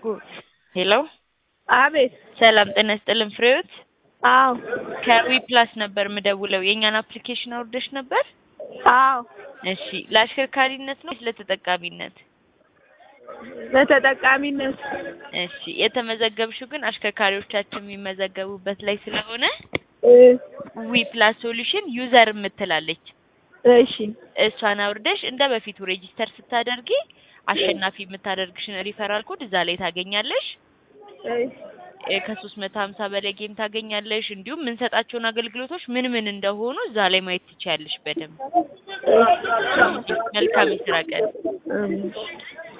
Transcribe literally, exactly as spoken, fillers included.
ሄሎ አቤት ሰላም ጤና ይስጥልን ፍሬዎት አዎ ከዊ ፕላስ ነበር ምደውለው የኛን አፕሊኬሽን አውርደሽ ነበር አዎ እሺ ለአሽከርካሪነት ነው ለተጠቃሚነት ለተጠቃሚነት እሺ የተመዘገብሽው ግን አሽከርካሪዎቻችን የሚመዘገቡበት ላይ ስለሆነ ዊ ፕላስ ሶሉሽን ዩዘር የምትላለች እሺ እሷን አውርደሽ እንደ በፊቱ ሬጂስተር ስታደርጊ አሸናፊ የምታደርግሽን ሪፈራል ኮድ እዛ ላይ ታገኛለሽ እሺ ከሶስት መቶ ሀምሳ በላይ ጌም ታገኛለሽ እንዲሁም ምን ሰጣቸውን አገልግሎቶች ምን ምን እንደሆኑ እዛ ላይ ማየት ትችያለሽ በደንብ መልካም ይስራ ቀን